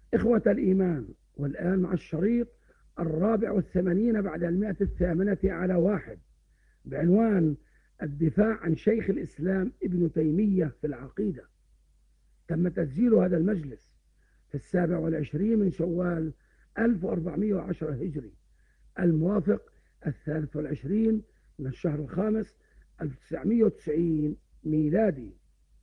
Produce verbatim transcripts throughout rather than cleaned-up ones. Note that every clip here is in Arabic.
إخوة الإيمان، والآن مع الشريط الرابع والثمانين بعد المئة الثامنة على واحد، بعنوان الدفاع عن شيخ الإسلام ابن تيمية في العقيدة. تم تسجيل هذا المجلس في السابع والعشرين من شوال ألف وأربعمائة وعشرة هجري، الموافق الثالث والعشرين من الشهر الخامس ألف وتسعمائة وتسعين ميلادي.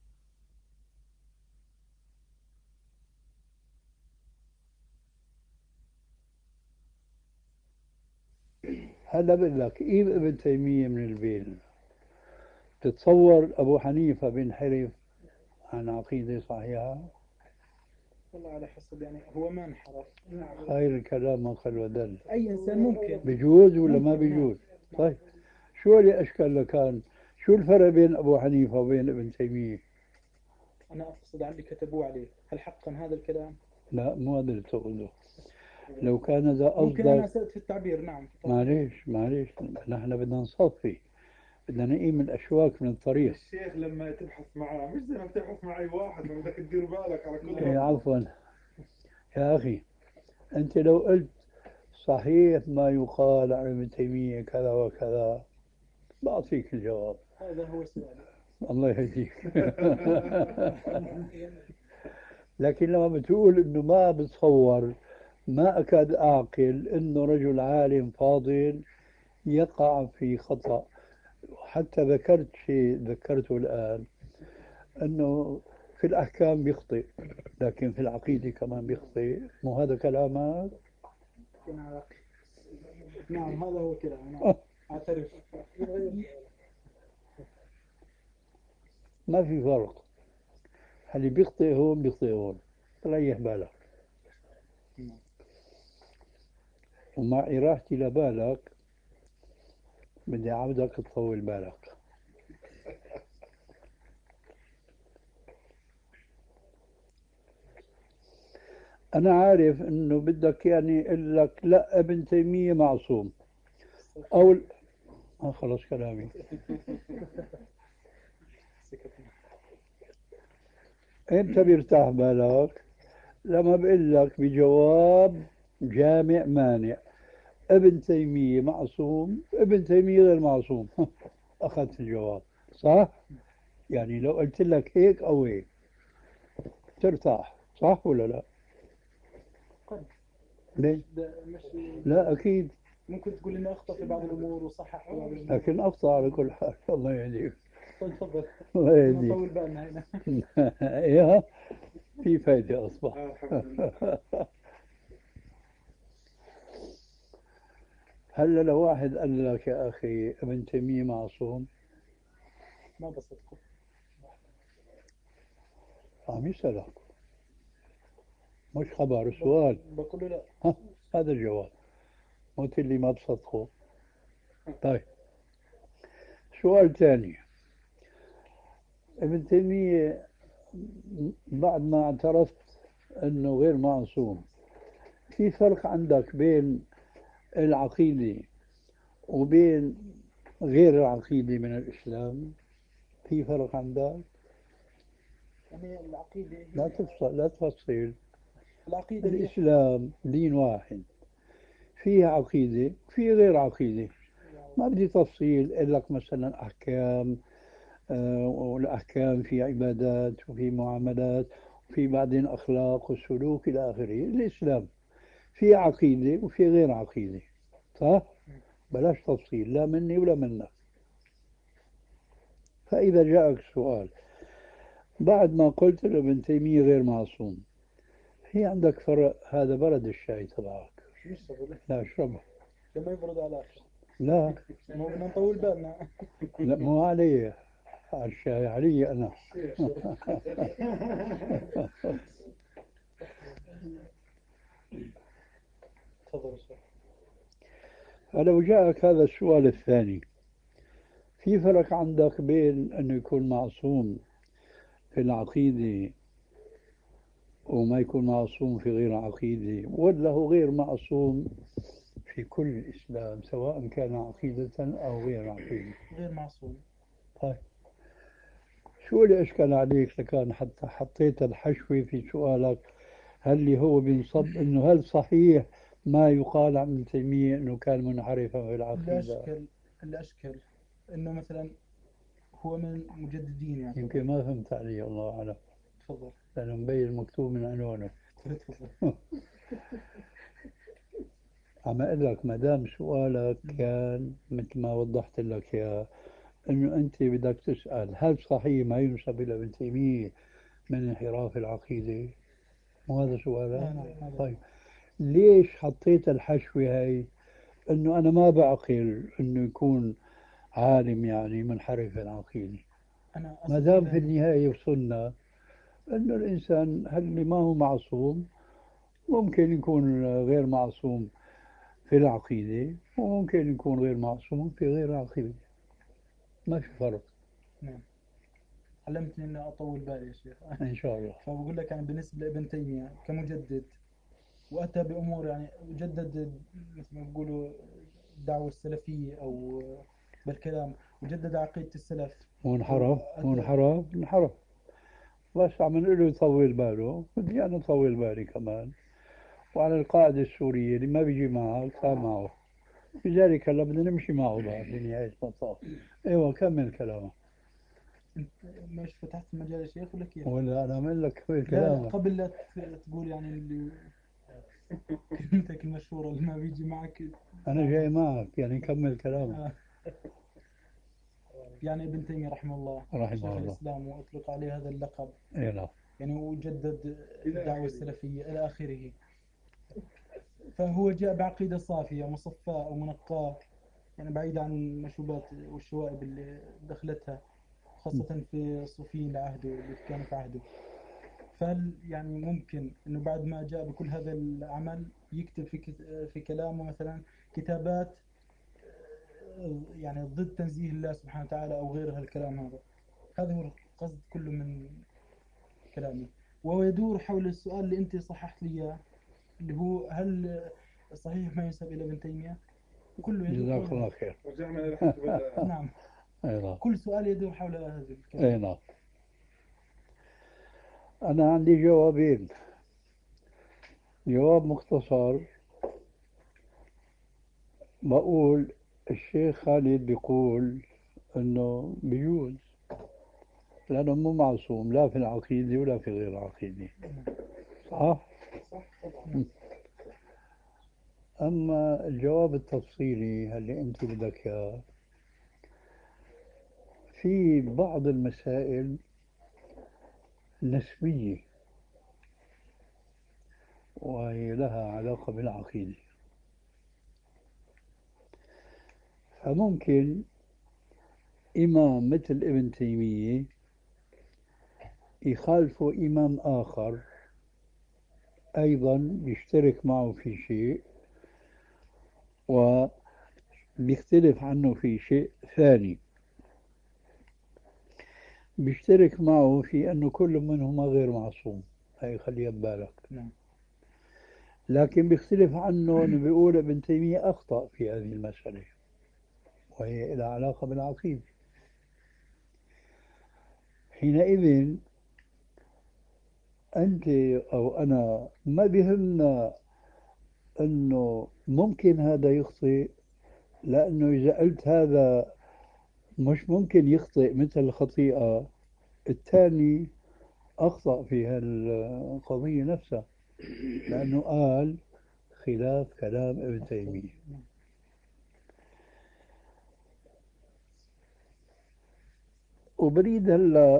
هلا بقول لك إيه ابن تيمية من البين؟ تتصور أبو حنيفة بينحرف عن عقيدة صحيحة؟ والله على حسب، يعني هو ما انحرف. خير الكلام ما قل ودل. أي إنسان ممكن بجوز ولا ما ممكن، نعم. بجوز؟ طيب شو اللي أشكال لكان؟ شو الفرق بين أبو حنيفة وبين ابن تيمية؟ أنا أقصد عن اللي كتبوه عليه، هل حقا هذا الكلام؟ لا مو هذا اللي تقوله. لو كان ذا ممكن أنا قصدك، أسأت في التعبير، نعم. معليش معليش، نحن بدنا نصفي، بدنا نقيم الأشواك من الطريق. الشيخ لما تبحث معاه مش زي ما بتبحث مع أي واحد، ما بدك تدير بالك على كل إيه واحد. عفوا يا أخي، أنت لو قلت صحيح ما يقال عن ابن تيمية كذا وكذا بعطيك الجواب. هذا هو سؤالي. الله يهديك. لكن لما بتقول انه ما بتصور، ما اكاد اعقل انه رجل عالم فاضل يقع في خطأ. حتى ذكرت شيء ذكرته الآن، انه في الاحكام بيخطئ لكن في العقيدة كمان بيخطئ. مو هذا كلامك؟ نعم هذا هو كلامي، نعم. أعترف. ما في فرق، اللي بيخطئ هون بيخطئ هون، ريح بالك. ومع إراحتي لبالك بدي أعودك تطول بالك. أنا عارف إنه بدك يعني يقول لك لا ابن تيمية معصوم أو ال- آه خلص كلامي. أنت بيرتاح بالك لما بقول لك بجواب جامع مانع ابن تيمية معصوم، ابن تيمية غير معصوم. أخذت الجواب صح؟ يعني لو قلت لك هيك أو هيك ترتاح، صح ولا لا؟ قد ليه؟ ده مش لا أكيد. ممكن تقول إني أخطأ في بعض الأمور وصحح في بعض الأمور. لكن أخطأ على كل حال. الله يهديك. طيب تفضل. الله يهديك. نطول بالنا هنا. إيه في فايدة أصبح. آه الحمد لله. هلا لو واحد قال لك يا أخي ابن تيمية معصوم، ما بصدقه. عم يسألك مش خبر سؤال. بقول له لا. ها هذا الجواب، قلت اللي ما بصدقه. طيب سؤال ثاني، ابن تيمية بعد ما اعترفت أنه غير معصوم، في فرق عندك بين العقيدة وبين غير العقيدة من الإسلام؟ في فرق عندك؟ يعني العقيدة لا هي تفصل، لا تفصيل. العقيدة هي الإسلام دين واحد، فيه عقيدة وفيه غير عقيدة. ما بدي تفصيل، أقول لك مثلا أحكام، آه، والأحكام في عبادات وفي معاملات وفي بعدين أخلاق وسلوك إلى آخره. الإسلام في عقيدة وفي غير عقيدة، صح؟ بلاش تفصيل لا مني ولا منك. فإذا جاءك سؤال بعد ما قلت ابن تيمية غير معصوم، في عندك فرق. هذا برد الشاي تبعك، يشرب لا اشربه. لما يبرد على الآخر. لا مو بدنا نطول بالنا. لا مو علي، على الشاي علي أنا. تفضل شيخ. فلو جاءك هذا السؤال الثاني، في فرق عندك بين أنه يكون معصوم في العقيدة وما يكون معصوم في غير عقيدة، ولا هو غير معصوم في كل الإسلام سواء كان عقيدة أو غير عقيدة؟ غير معصوم. طيب شو اللي أشكل عليك لكان حتى حطيت الحشوة في سؤالك هل اللي هو بينصب انه هل صحيح ما يقال عن ابن تيمية انه كان منحرفا في اللي العقيدة؟ أشكل اللي أشكل إنه مثلا هو من مجددين يعني. يمكن ما فهمت علي، الله اعلم، تفضل. لانه مبين المكتوب من عنوانه. تفضل. عم اقول لك ما دام سؤالك كان مثل ما وضحت لك اياه، انه انت بدك تسال هل صحيح ما ينسب الى ابن تيميه من انحراف العقيده؟ مو هذا سؤالك؟ آه نعم هذا. طيب ليش حطيت الحشوه هاي انه انا ما بعقل انه يكون عالم يعني منحرف العقيده؟ أنا ما أصلا دام في إذا النهايه وصلنا انه الانسان هل اللي ما هو معصوم ممكن يكون غير معصوم في العقيدة، وممكن يكون غير معصوم في غير العقيدة، ما في فرق. نعم علمتني إني أطول بالي يا شيخ. إن شاء الله. فبقول لك يعني بالنسبة لابن تيمية كمجدد وأتى بأمور يعني جدد مثل ما بيقولوا الدعوة السلفية أو بالكلام وجدد عقيدة السلف. وانحرف وأتى وانحرف انحرف، بس عم نقول له يطول باله، بدي أنا أطول بالي كمان. وعلى القاعدة السورية اللي ما بيجي معك تعال معه، لذلك هلا بدنا نمشي معه بعد لنهاية المطاف. ايوه كمل كلامك. أنت مش فتحت المجال يا شيخ ولا كيف؟ ولا انا عم لك كمل لا لا كلامك. قبل لا ت- تقول يعني اللي كلمتك المشهورة اللي ما بيجي معك. انا جاي معك يعني كمل كلامك. آه. يعني ابن تيمية رحمه الله رحمه شيخ الله. الإسلام وأطلق عليه هذا اللقب اي نعم. يعني وجدد إلى الدعوة آخره. السلفية إلى آخره. فهو جاء بعقيدة صافية مصفاة ومنقاة يعني بعيدة عن المشوبات والشوائب اللي دخلتها خاصة في الصوفيين لعهده اللي كانوا في عهده. فهل يعني ممكن انه بعد ما جاء بكل هذا العمل يكتب في كت- في كلامه مثلا كتابات آه، يعني ضد تنزيه الله سبحانه وتعالى او غير هالكلام هذا؟ هذا هو القصد كله من كلامي. وهو يدور حول السؤال اللي انت صححت لي اياه اللي هو هل صحيح ما ينسب الى ابن تيمية؟ كله يدور جزاك حول الله هذا. خير. رجعنا إلى حسب ال- نعم اي نعم. كل سؤال يدور حول هذا الكلام. اي نعم. انا عندي جوابين. جواب مختصر، بقول الشيخ خالد بيقول انه بيجوز، لانه مو معصوم لا في العقيده ولا في غير العقيده. صح. صح طبعا. نعم. اما الجواب التفصيلي اللي انت بدك اياه، في بعض المسائل نسبيه وهي لها علاقه بالعقيده، فممكن إمام مثل ابن تيمية يخالفه إمام آخر أيضا بيشترك معه في شيء وبيختلف عنه في شيء ثاني، بيشترك معه في أنه كل منهما غير معصوم، هاي خليها ببالك. نعم. لكن بيختلف عنه أنه بيقول ابن تيمية أخطأ في هذه المسألة وهي لها علاقة بالعقيدة. حينئذ أنت أو أنا ما بيهمنا أنه ممكن هذا يخطئ، لأنه إذا قلت هذا مش ممكن يخطئ مثل الخطيئة الثاني أخطأ في هالقضية نفسها، لأنه قال خلاف كلام ابن تيمية. وبريد هلا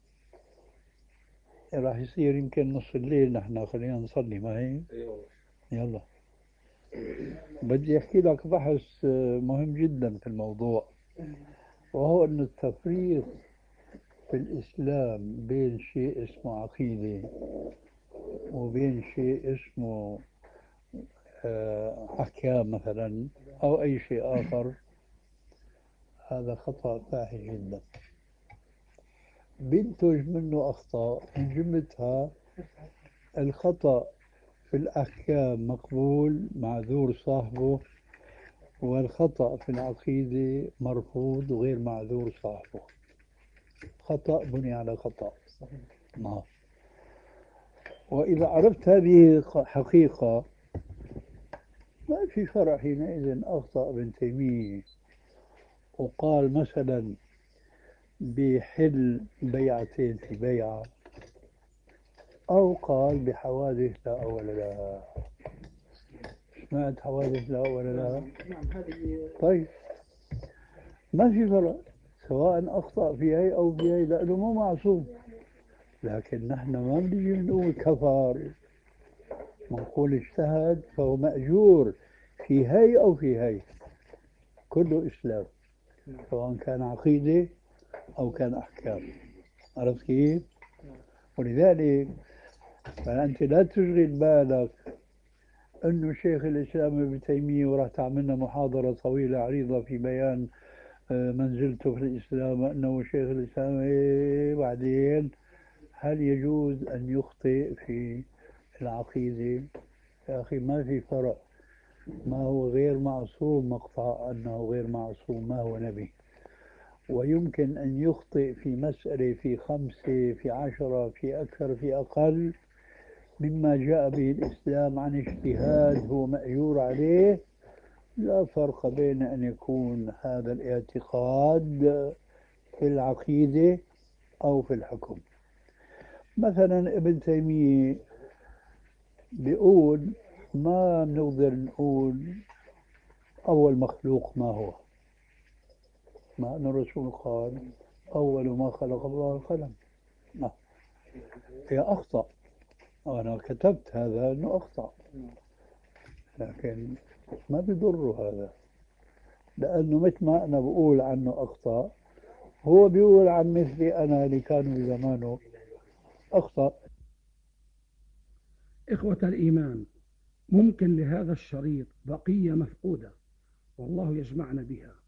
راح يصير يمكن نص الليل، نحن خلينا نصلي، ما هيك؟ ايوه. يلا. بدي أحكي لك بحث مهم جدا في الموضوع، وهو أن التفريق في الإسلام بين شيء اسمه عقيدة وبين شيء اسمه آه، أحكام مثلا أو أي شيء آخر، هذا خطأ فاحش جدا بينتج منه أخطاء، من جملتها الخطأ في الأحكام مقبول معذور صاحبه، والخطأ في العقيدة مرفوض وغير معذور صاحبه. خطأ بني على خطأ. صحيح. نعم. وإذا عرفت هذه حقيقة ما في فرق حينئذ. أخطأ ابن تيمية وقال مثلا بحل بيعتين في بيعة، أو قال بحوادث لا أول لها. سمعت حوادث لا أول لها؟ نعم هذه. طيب ما في فرق سواء أخطأ في هي أو في هي، لأنه مو معصوم. لكن نحن ما بنجي بنقول كفر، بنقول اجتهد فهو مأجور في هي أو في هي، كله إسلام، سواء كان عقيدة أو كان أحكام. عرفت كيف؟ ولذلك فأنت لا تشغل بالك أنه شيخ الإسلام ابن تيمية وراح تعملنا محاضرة طويلة عريضة في بيان منزلته في الإسلام، أنه شيخ الإسلام إيه بعدين هل يجوز أن يخطئ في العقيدة؟ يا أخي ما في فرق. ما هو غير معصوم مقطع أنه غير معصوم، ما هو نبي. ويمكن أن يخطئ في مسألة، في خمسة، في عشرة، في أكثر، في أقل مما جاء به الإسلام عن اجتهاد هو مأجور عليه. لا فرق بين أن يكون هذا الاعتقاد في العقيدة أو في الحكم. مثلا ابن تيمية بيقول ما بنقدر نقول أول مخلوق ما هو، مع أن الرسول قال أول ما خلق الله القلم. لا، هي أخطأ، وأنا كتبت هذا أنه أخطأ، لكن ما بيضر هذا، لأنه مثل ما أنا بقول عنه أخطأ هو بيقول عن مثلي أنا اللي كانوا بزمانه أخطأ. إخوة الإيمان، ممكن لهذا الشريط بقية مفقودة، والله يجمعنا بها.